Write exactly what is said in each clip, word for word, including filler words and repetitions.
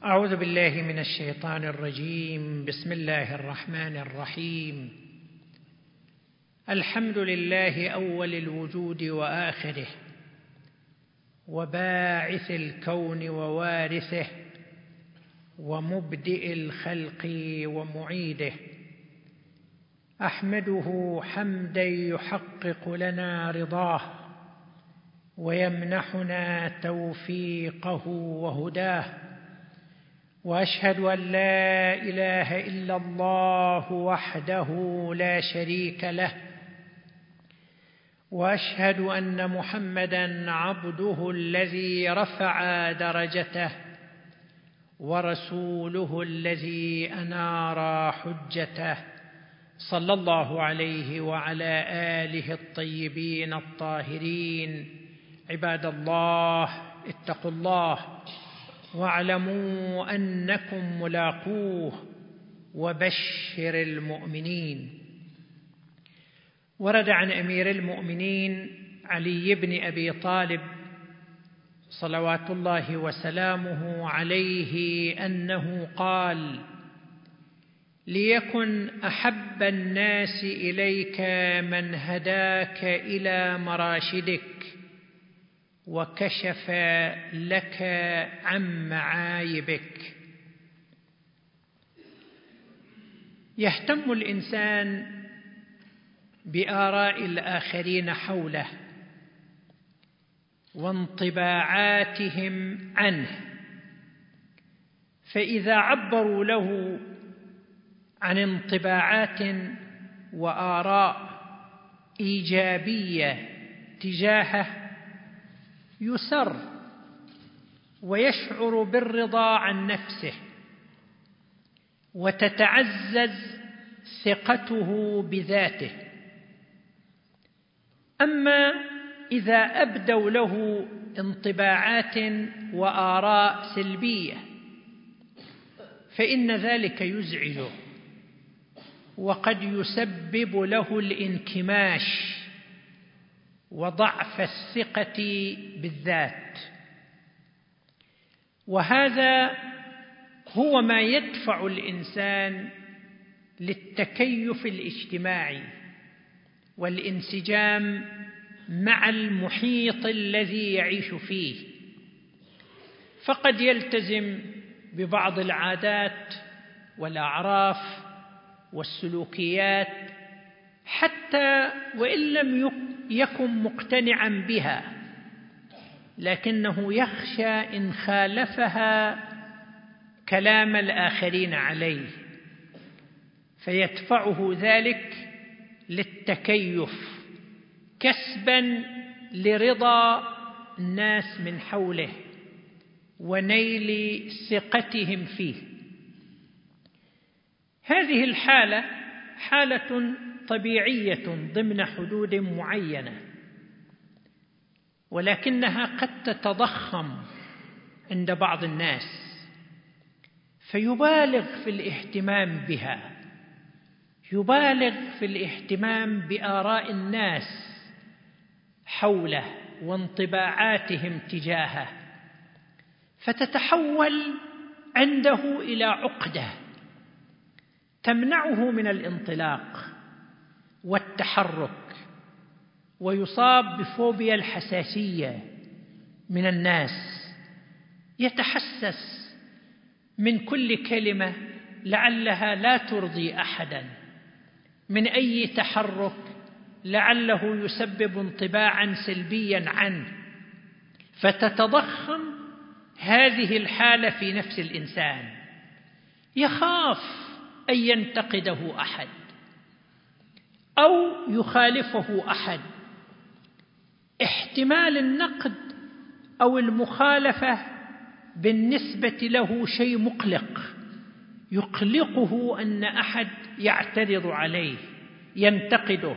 أعوذ بالله من الشيطان الرجيم. بسم الله الرحمن الرحيم. الحمد لله أول الوجود وآخره، وباعث الكون ووارثه، ومبدئ الخلق ومعيده. أحمده حمدا يحقق لنا رضاه، ويمنحنا توفيقه وهداه. وأشهد أن لا إله إلا الله وحده لا شريك له، وأشهد أن محمدًا عبده الذي رفع درجته، ورسوله الذي أنار حجته، صلى الله عليه وعلى آله الطيبين الطاهرين. عباد الله، اتقوا الله واعلموا أنكم ملاقوه، وبشر المؤمنين. ورد عن أمير المؤمنين علي بن أبي طالب صلوات الله وسلامه عليه أنه قال: ليكن أحب الناس إليك من هداك إلى مراشدك، وكشف لك عن معايبك. يهتم الإنسان بآراء الآخرين حوله وانطباعاتهم عنه، فإذا عبروا له عن انطباعات وآراء إيجابية تجاهه يسر ويشعر بالرضا عن نفسه، وتتعزز ثقته بذاته. أما إذا أبدوا له انطباعات وآراء سلبية فإن ذلك يزعجه، وقد يسبب له الانكماش وضعف الثقة بالذات. وهذا هو ما يدفع الإنسان للتكيف الاجتماعي والانسجام مع المحيط الذي يعيش فيه، فقد يلتزم ببعض العادات والأعراف والسلوكيات حتى وإن لم يكن مقتنعا بها، لكنه يخشى إن خالفها كلام الآخرين عليه، فيدفعه ذلك للتكيف كسبا لرضا الناس من حوله ونيل ثقتهم فيه. هذه الحالة حالة طبيعية ضمن حدود معينة، ولكنها قد تتضخم عند بعض الناس فيبالغ في الاهتمام بها، يبالغ في الاهتمام بآراء الناس حوله وانطباعاتهم تجاهه، فتتحول عنده إلى عقدة تمنعه من الانطلاق والتحرك، ويصاب بفوبيا الحساسية من الناس، يتحسس من كل كلمة لعلها لا ترضي أحدا، من أي تحرك لعله يسبب انطباعا سلبيا عنه، فتتضخم هذه الحالة في نفس الإنسان. يخاف أن ينتقده أحد أو يخالفه أحد. احتمال النقد أو المخالفة بالنسبة له شيء مقلق، يقلقه أن أحد يعترض عليه ينتقده.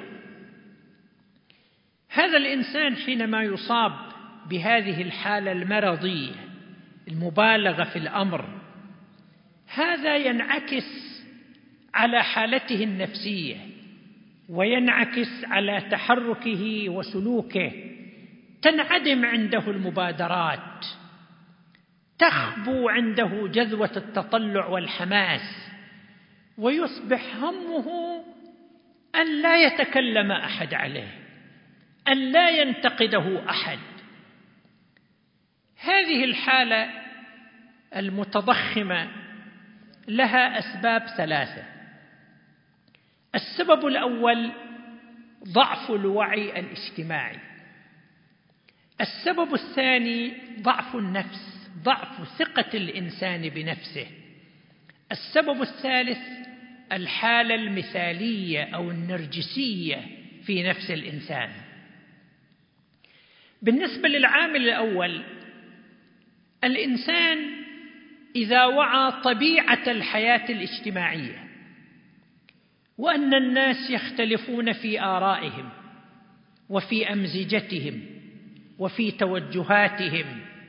هذا الإنسان حينما يصاب بهذه الحالة المرضية المبالغة في الأمر، هذا ينعكس على حالته النفسية، وينعكس على تحركه وسلوكه. تنعدم عنده المبادرات، تخبو عنده جذوة التطلع والحماس، ويصبح همه أن لا يتكلم أحد عليه، أن لا ينتقده أحد. هذه الحالة المتضخمة لها أسباب ثلاثة. السبب الأول ضعف الوعي الاجتماعي. السبب الثاني ضعف النفس، ضعف ثقة الإنسان بنفسه. السبب الثالث الحالة المثالية أو النرجسية في نفس الإنسان. بالنسبة للعامل الأول، الإنسان إذا وعى طبيعة الحياة الاجتماعية وأن الناس يختلفون في آرائهم وفي أمزجتهم وفي توجهاتهم،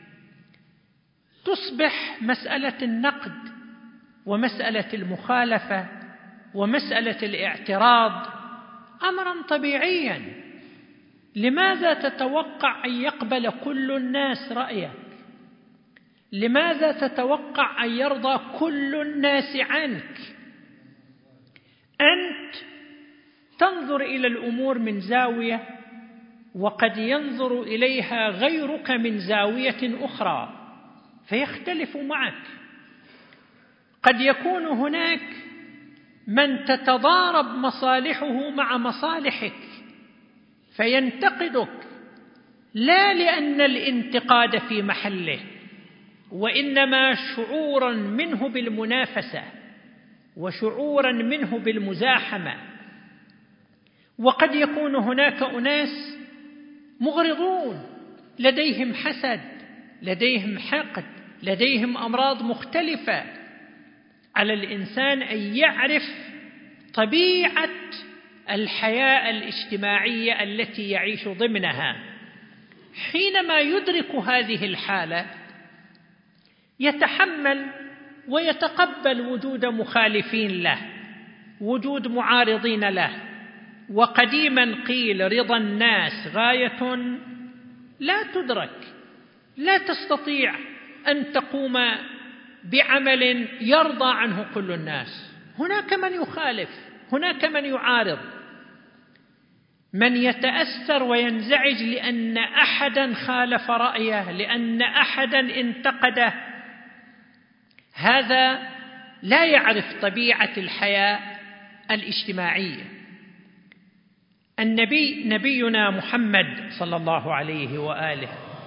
تصبح مسألة النقد ومسألة المخالفة ومسألة الاعتراض أمرا طبيعيا. لماذا تتوقع أن يقبل كل الناس رأيك؟ لماذا تتوقع أن يرضى كل الناس عنك؟ أنت تنظر إلى الأمور من زاوية، وقد ينظر إليها غيرك من زاوية أخرى فيختلف معك. قد يكون هناك من تتضارب مصالحه مع مصالحك فينتقدك، لا لأن الانتقاد في محله، وإنما شعورا منه بالمنافسة وشعورا منه بالمزاحمة. وقد يكون هناك أناس مغرضون، لديهم حسد، لديهم حقد، لديهم أمراض مختلفة. على الإنسان أن يعرف طبيعة الحياة الاجتماعية التي يعيش ضمنها. حينما يدرك هذه الحالة يتحمل ويتقبل وجود مخالفين له، وجود معارضين له. وقديما قيل: رضا الناس غاية لا تدرك. لا تستطيع أن تقوم بعمل يرضى عنه كل الناس. هناك من يخالف، هناك من يعارض، من يتأثر وينزعج لأن أحدا خالف رأيه، لأن أحدا انتقده. هذا لا يعرف طبيعة الحياة الاجتماعية. النبي نبينا محمد صلى الله عليه وآله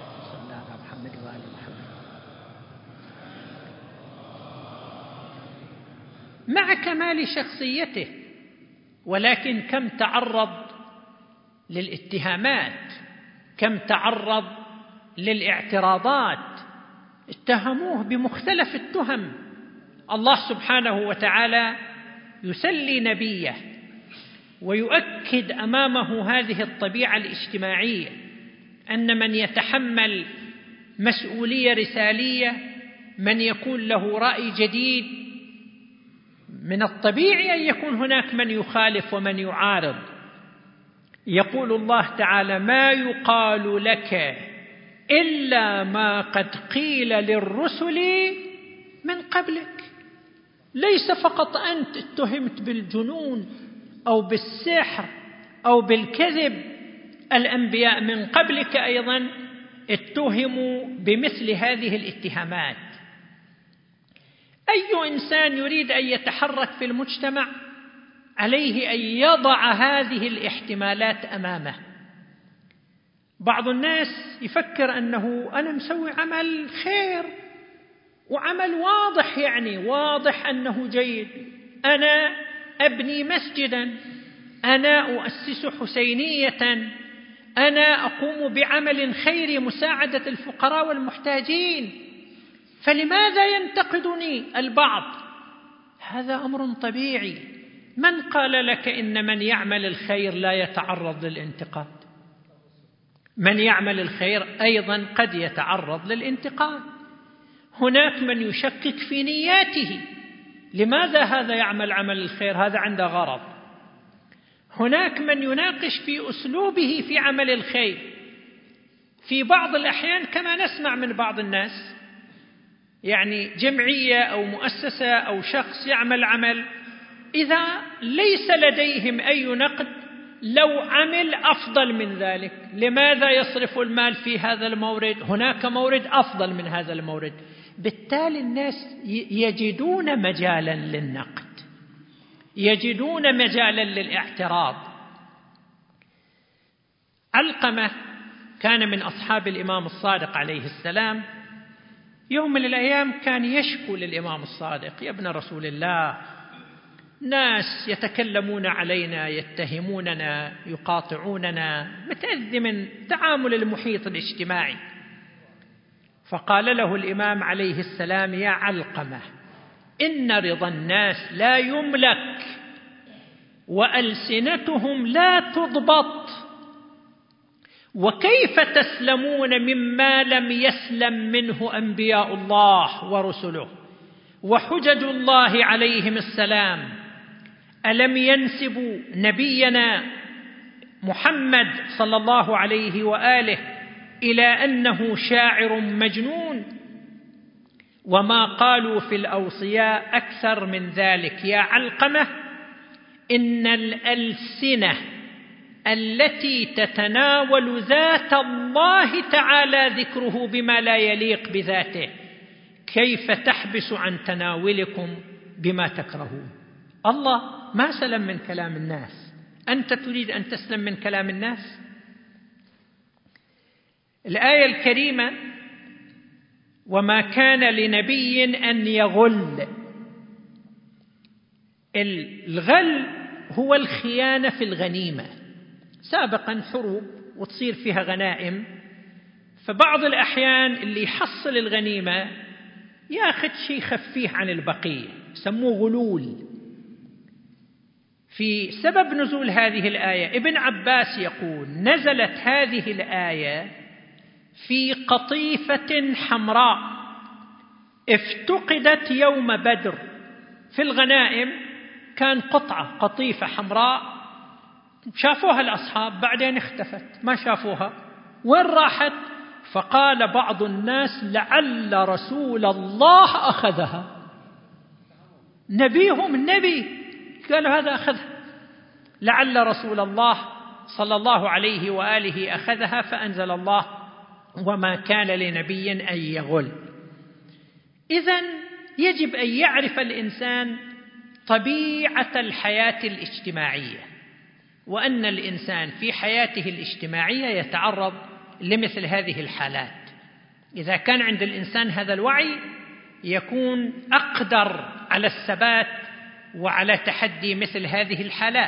مع كمال شخصيته، ولكن كم تعرض للاتهامات، كم تعرض للاعتراضات، اتهموه بمختلف التهم. الله سبحانه وتعالى يسلي نبيه ويؤكد أمامه هذه الطبيعة الاجتماعية، أن من يتحمل مسؤولية رسالية، من يكون له رأي جديد، من الطبيعي أن يكون هناك من يخالف ومن يعارض. يقول الله تعالى: ما يقال لك إلا ما قد قيل للرسل من قبلك. ليس فقط أنت اتهمت بالجنون أو بالسحر أو بالكذب، الأنبياء من قبلك أيضا اتهموا بمثل هذه الاتهامات. أي إنسان يريد أن يتحرك في المجتمع عليه أن يضع هذه الاحتمالات أمامه. بعض الناس يفكر أنه أنا مسوي عمل خير وعمل واضح، يعني واضح أنه جيد، أنا أبني مسجدا، أنا أؤسس حسينية، أنا أقوم بعمل خيري مساعدة الفقراء والمحتاجين، فلماذا ينتقدني البعض؟ هذا أمر طبيعي. من قال لك إن من يعمل الخير لا يتعرض للانتقاد؟ من يعمل الخير أيضا قد يتعرض للانتقاد. هناك من يشكك في نياته، لماذا هذا يعمل عمل الخير؟ هذا عنده غرض. هناك من يناقش في أسلوبه في عمل الخير. في بعض الأحيان كما نسمع من بعض الناس يعني جمعية أو مؤسسة أو شخص يعمل عمل، إذا ليس لديهم أي نقد لو عمل أفضل من ذلك، لماذا يصرف المال في هذا المورد؟ هناك مورد أفضل من هذا المورد. بالتالي الناس يجدون مجالا للنقد، يجدون مجالا للاعتراض. علقمة كان من أصحاب الإمام الصادق عليه السلام. يوم من الأيام كان يشكو للإمام الصادق: يا ابن رسول الله، ناس يتكلمون علينا، يتهموننا، يقاطعوننا، متأذي من تعامل المحيط الاجتماعي. فقال له الإمام عليه السلام: يا علقمة، إن رضا الناس لا يملك، وألسنتهم لا تضبط، وكيف تسلمون مما لم يسلم منه أنبياء الله ورسله وحجج الله عليهم السلام؟ ألم ينسبوا نبينا محمد صلى الله عليه وآله إلى أنه شاعر مجنون؟ وما قالوا في الأوصياء أكثر من ذلك. يا علقمة، إن الألسنة التي تتناول ذات الله تعالى ذكره بما لا يليق بذاته، كيف تحبس عن تناولكم بما تكرهون؟ الله ما سلم من كلام الناس، أنت تريد أن تسلم من كلام الناس؟ الآية الكريمة: وما كان لنبي أن يغل. الغل هو الخيانة في الغنيمة. سابقا حروب وتصير فيها غنائم، فبعض الأحيان اللي يحصل الغنيمة ياخذ شيء خفيه عن البقية، يسموه غلول. في سبب نزول هذه الآية ابن عباس يقول: نزلت هذه الآية في قطيفة حمراء افتقدت يوم بدر. في الغنائم كان قطعة قطيفة حمراء، شافوها الأصحاب بعدين اختفت، ما شافوها، وين راحت؟ فقال بعض الناس: لعل رسول الله أخذها. نبيهم النبي قالوا هذا أخذها، لعل رسول الله صلى الله عليه وآله أخذها. فأنزل الله: وما كان لنبي أن يغل. إذن يجب أن يعرف الإنسان طبيعة الحياة الاجتماعية، وأن الإنسان في حياته الاجتماعية يتعرض لمثل هذه الحالات. إذا كان عند الإنسان هذا الوعي يكون أقدر على الثبات وعلى تحدي مثل هذه الحالات.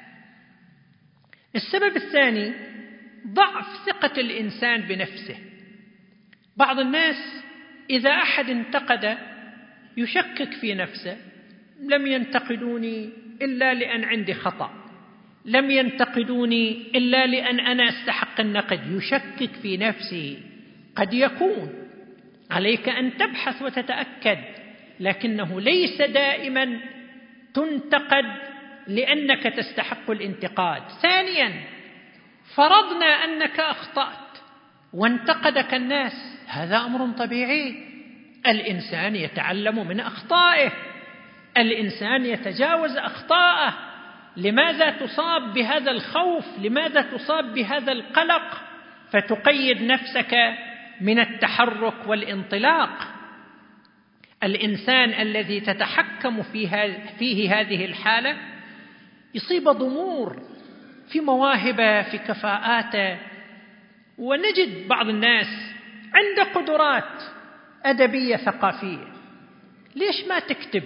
السبب الثاني: ضعف ثقة الإنسان بنفسه. بعض الناس إذا أحد انتقد يشكك في نفسه: لم ينتقدوني إلا لأن عندي خطأ، لم ينتقدوني إلا لأن أنا أستحق النقد، يشكك في نفسه. قد يكون عليك أن تبحث وتتأكد، لكنه ليس دائما تنتقد لأنك تستحق الانتقاد. ثانيا: فرضنا أنك أخطأت وانتقدك الناس، هذا أمر طبيعي، الإنسان يتعلم من أخطائه، الإنسان يتجاوز أخطائه. لماذا تصاب بهذا الخوف؟ لماذا تصاب بهذا القلق فتقيد نفسك من التحرك والانطلاق؟ الإنسان الذي تتحكم فيه هذه الحالة يصيب ضمور في مواهبه، في كفاءاته. ونجد بعض الناس عنده قدرات أدبية ثقافية، ليش ما تكتب؟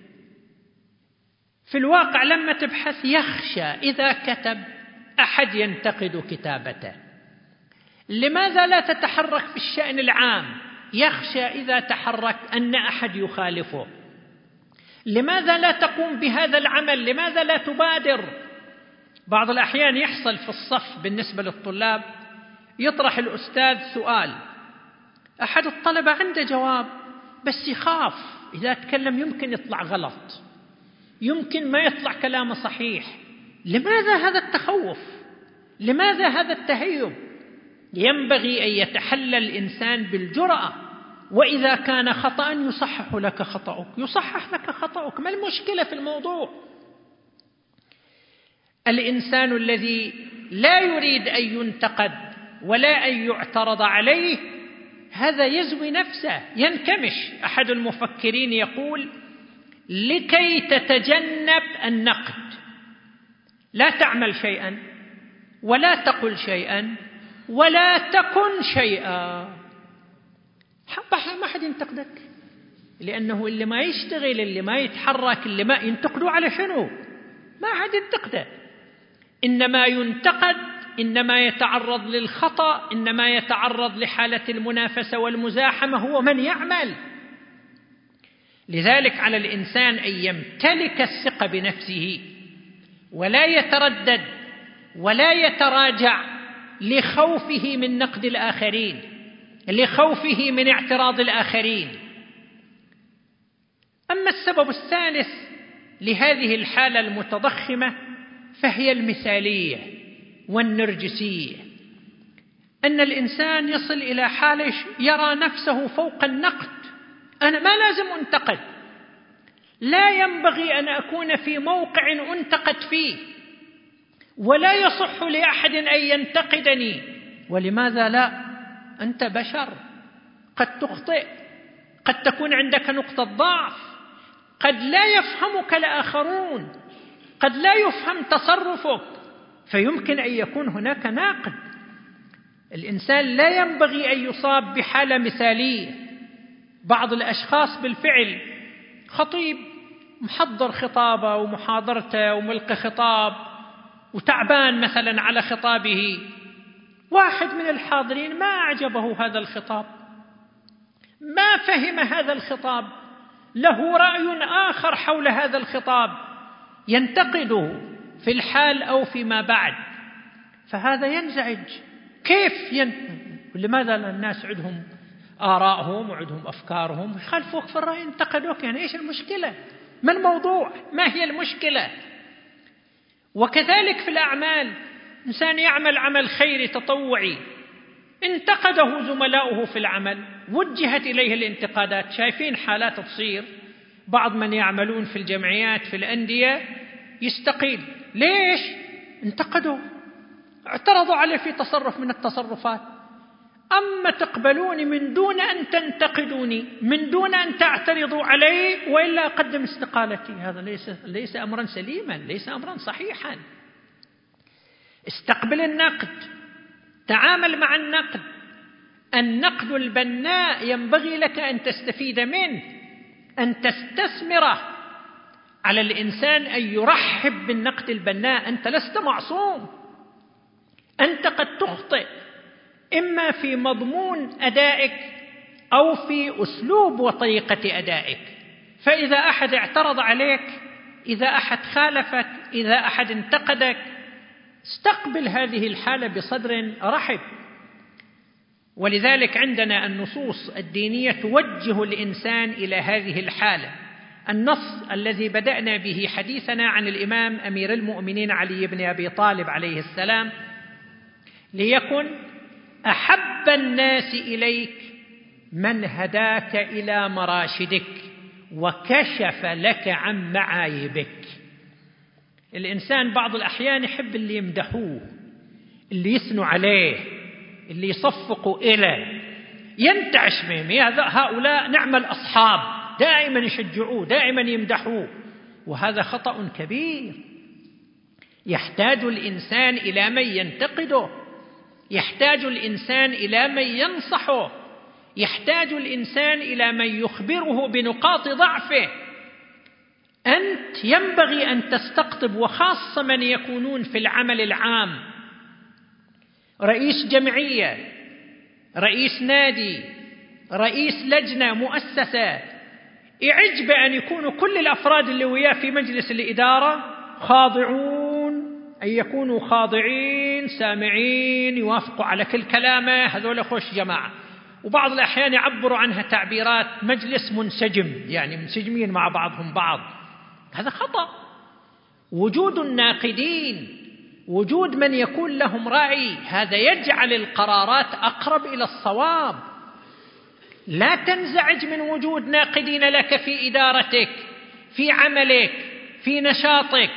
في الواقع لما تبحث يخشى إذا كتب أحد ينتقد كتابته. لماذا لا تتحرك في الشأن العام؟ يخشى إذا تحرك أن أحد يخالفه. لماذا لا تقوم بهذا العمل؟ لماذا لا تبادر؟ بعض الأحيان يحصل في الصف بالنسبة للطلاب، يطرح الأستاذ سؤال، أحد الطلبة عنده جواب بس يخاف إذا تكلم يمكن يطلع غلط، يمكن ما يطلع كلامه صحيح. لماذا هذا التخوف؟ لماذا هذا التهيب؟ ينبغي أن يتحلى الإنسان بالجرأة وإذا كان خطأ يصحح لك خطأك، يصحح لك خطأك، ما المشكلة في الموضوع؟ الإنسان الذي لا يريد أن ينتقد ولا أن يعترض عليه هذا يزوي نفسه، ينكمش. أحد المفكرين يقول: لكي تتجنب النقد لا تعمل شيئا ولا تقل شيئا ولا تكن شيئا. ما حد ينتقدك، لأنه اللي ما يشتغل، اللي ما يتحرك، اللي ما ينتقدوا على شنو؟ ما حد ينتقده. إنما ينتقد إنما يتعرض للخطأ، إنما يتعرض لحالة المنافسة والمزاحمة هو من يعمل. لذلك على الإنسان أن يمتلك الثقة بنفسه ولا يتردد ولا يتراجع لخوفه من نقد الآخرين، لخوفه من اعتراض الآخرين. أما السبب الثالث لهذه الحالة المتضخمة فهي المثالية والنرجسية، أن الإنسان يصل إلى حالة يرى نفسه فوق النقد. أنا ما لازم أنتقد، لا ينبغي أن أكون في موقع أنتقد فيه، ولا يصح لأحد أن ينتقدني. ولماذا لا؟ أنت بشر، قد تخطئ، قد تكون عندك نقطة ضعف، قد لا يفهمك الآخرون، قد لا يفهم تصرفك، فيمكن أن يكون هناك ناقد. الإنسان لا ينبغي أن يصاب بحالة مثالية. بعض الأشخاص بالفعل خطيب محضر خطابه ومحاضرته وملقي خطاب وتعبان مثلا على خطابه، واحد من الحاضرين ما أعجبه هذا الخطاب، ما فهم هذا الخطاب، له رأي آخر حول هذا الخطاب، ينتقده في الحال أو فيما بعد، فهذا ينزعج. كيف ين... لماذا الناس عندهم آرائهم وعندهم أفكارهم، يخالفوك في الرأي، انتقدوك، يعني إيش المشكلة؟ ما الموضوع؟ ما هي المشكلة؟ وكذلك في الأعمال، إنسان يعمل عمل خيري تطوعي، انتقده زملاؤه في العمل، وجهت إليه الانتقادات. شايفين حالات تصير، بعض من يعملون في الجمعيات في الأندية يستقيل، ليش؟ انتقدوا، اعترضوا عليه في تصرف من التصرفات. أما تقبلوني من دون أن تنتقدوني، من دون أن تعترضوا علي، وإلا أقدم استقالتي. هذا ليس ليس أمرا سليما، ليس أمرا صحيحا. استقبل النقد، تعامل مع النقد. النقد البناء ينبغي لك أن تستفيد منه، أن تستثمره. على الإنسان أن يرحب بالنقد البناء. أنت لست معصوم، أنت قد تخطئ، إما في مضمون أدائك أو في أسلوب وطريقة أدائك. فإذا أحد اعترض عليك، إذا أحد خالفك، إذا أحد انتقدك، استقبل هذه الحالة بصدر رحب. ولذلك عندنا النصوص الدينية توجه الإنسان إلى هذه الحالة. النص الذي بدأنا به حديثنا عن الإمام أمير المؤمنين علي بن أبي طالب عليه السلام: ليكن أحب الناس إليك من هداك إلى مراشدك وكشف لك عن معايبك. الإنسان بعض الأحيان يحب اللي يمدحوه، اللي يثنوا عليه، اللي يصفقوا إليه، ينتعش بهم. هؤلاء نعم الأصحاب، دائما يشجعوه، دائما يمدحوه، وهذا خطأ كبير. يحتاج الإنسان إلى من ينتقده، يحتاج الإنسان إلى من ينصحه، يحتاج الإنسان إلى من يخبره بنقاط ضعفه. أنت ينبغي أن تستقطب، وخاصة من يكونون في العمل العام، رئيس جمعية، رئيس نادي، رئيس لجنة مؤسسة، يعج بأن يكونوا كل الأفراد اللي وياه في مجلس الإدارة خاضعون، أن يكونوا خاضعين سامعين، يوافقوا على كل كلامه. هذول خوش جماعة. وبعض الأحيان يعبروا عنها تعبيرات مجلس منسجم، يعني منسجمين مع بعضهم بعض. هذا خطأ. وجود الناقدين، وجود من يكون لهم رأي، هذا يجعل القرارات أقرب إلى الصواب. لا تنزعج من وجود ناقدين لك في إدارتك، في عملك، في نشاطك.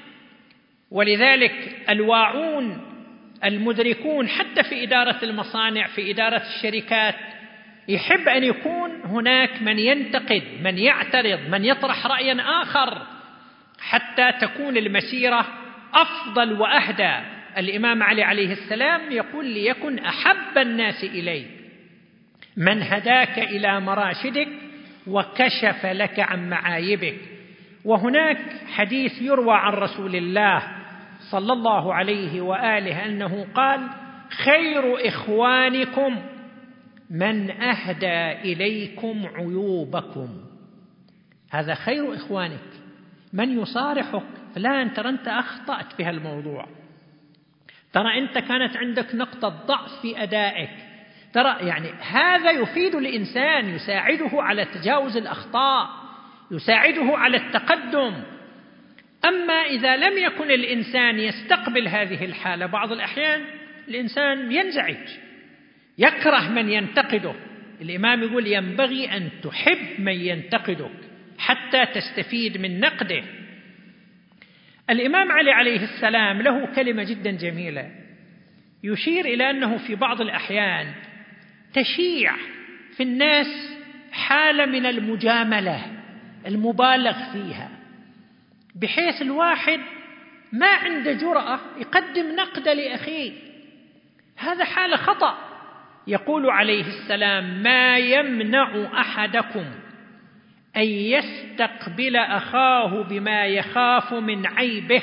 ولذلك الواعون المدركون حتى في إدارة المصانع، في إدارة الشركات، يحب أن يكون هناك من ينتقد، من يعترض، من يطرح رأيا آخر حتى تكون المسيرة أفضل وأهدى. الإمام علي عليه السلام يقول: ليكن أحب الناس إليك من هداك إلى مراشدك وكشف لك عن معايبك. وهناك حديث يروى عن رسول الله صلى الله عليه وآله أنه قال: خير إخوانكم من أهدى إليكم عيوبكم. هذا خير إخوانك، من يصارحك: فلان ترى أنت أخطأت في هالموضوع، ترى أنت كانت عندك نقطة ضعف في أدائك، ترى يعني هذا يفيد الإنسان، يساعده على تجاوز الأخطاء، يساعده على التقدم. أما إذا لم يكن الإنسان يستقبل هذه الحالة، بعض الأحيان الإنسان ينزعج، يكره من ينتقده. الإمام يقول: ينبغي أن تحب من ينتقدك حتى تستفيد من نقده. الإمام علي عليه السلام له كلمة جدا جميلة يشير إلى أنه في بعض الأحيان تشيع في الناس حالة من المجاملة المبالغ فيها، بحيث الواحد ما عنده جرأة يقدم نقد لأخيه. هذا حالة خطأ. يقول عليه السلام: ما يمنع أحدكم أن يستقبل أخاه بما يخاف من عيبه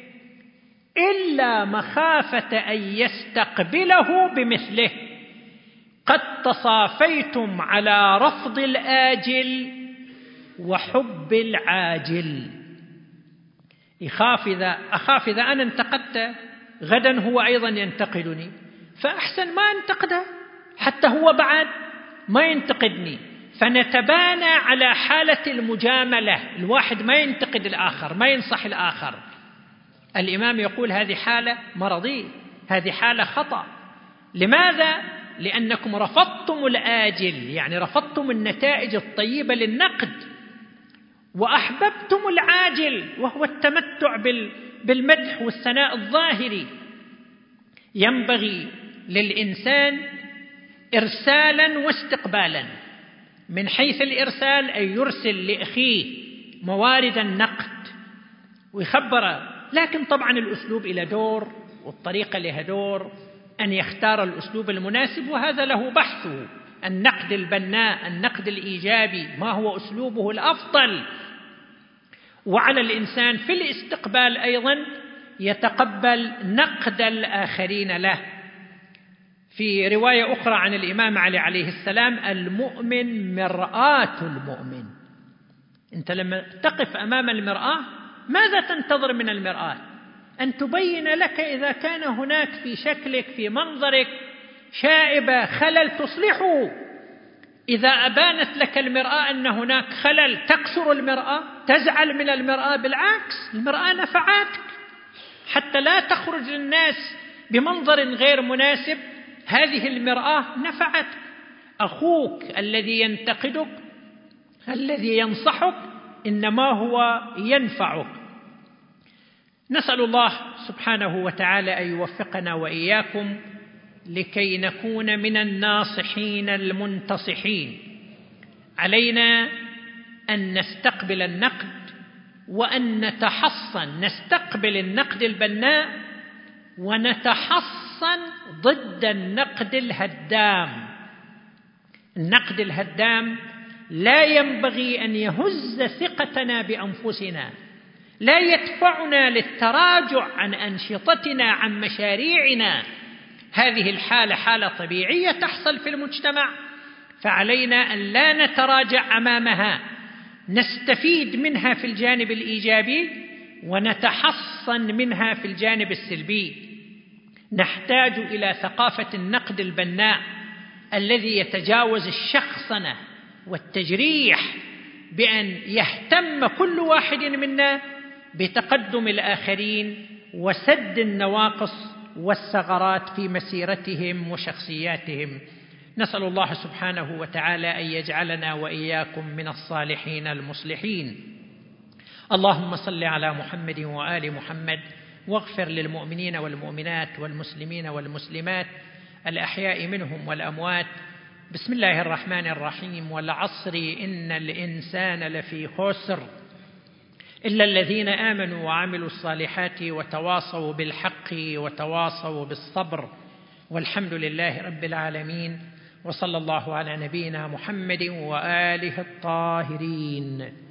إلا مخافة أن يستقبله بمثله، قد تصافيتم على رفض الآجل وحب العاجل. يخاف إذا أخاف إذا أنا انتقدته غدا هو أيضا ينتقدني، فأحسن ما انتقده حتى هو بعد ما ينتقدني، فنتبانى على حالة المجاملة، الواحد ما ينتقد الآخر، ما ينصح الآخر. الإمام يقول: هذه حالة مرضية، هذه حالة خطأ. لماذا؟ لأنكم رفضتم الآجل، يعني رفضتم النتائج الطيبة للنقد، وأحببتم العاجل وهو التمتع بالمدح والثناء الظاهري. ينبغي للإنسان إرسالا واستقبالا. من حيث الإرسال أن يرسل لأخيه موارد النقد ويخبره، لكن طبعا الأسلوب إلى دور والطريقة لها دور، أن يختار الأسلوب المناسب، وهذا له بحثه. النقد البناء، النقد الإيجابي، ما هو أسلوبه الأفضل. وعلى الإنسان في الاستقبال أيضا يتقبل نقد الآخرين له. في رواية أخرى عن الإمام علي عليه السلام: المؤمن مرآة المؤمن. أنت لما تقف أمام المرآة ماذا تنتظر من المرآة؟ أن تبين لك إذا كان هناك في شكلك، في منظرك شائبة، خلل تصلحه. إذا أبانت لك المرآة أن هناك خلل تكسر المرآة، تزعل من المرآة. بالعكس، المرآة نفعتك حتى لا تخرج للناس بمنظر غير مناسب. هذه المرآة نفعت. أخوك الذي ينتقدك، الذي ينصحك، إنما هو ينفعك. نسأل الله سبحانه وتعالى أن يوفقنا وإياكم لكي نكون من الناصحين المنتصحين. علينا أن نستقبل النقد وأن نتحصن، نستقبل النقد البناء ونتحصن ضد النقد الهدام. النقد الهدام لا ينبغي أن يهز ثقتنا بأنفسنا، لا يدفعنا للتراجع عن أنشطتنا، عن مشاريعنا. هذه الحالة حالة طبيعية تحصل في المجتمع، فعلينا أن لا نتراجع أمامها، نستفيد منها في الجانب الإيجابي ونتحصن منها في الجانب السلبي. نحتاج إلى ثقافة النقد البناء الذي يتجاوز الشخصنة والتجريح، بأن يهتم كل واحد منا بتقدم الآخرين وسد النواقص والثغرات في مسيرتهم وشخصياتهم. نسأل الله سبحانه وتعالى أن يجعلنا وإياكم من الصالحين المصلحين. اللهم صل على محمد وآل محمد، واغفر للمؤمنين والمؤمنات والمسلمين والمسلمات الأحياء منهم والأموات. بسم الله الرحمن الرحيم. والعصر إن الإنسان لفي خسر إلا الذين آمنوا وعملوا الصالحات وتواصوا بالحق وتواصوا بالصبر، والحمد لله رب العالمين، وصلى الله على نبينا محمد وآله الطاهرين.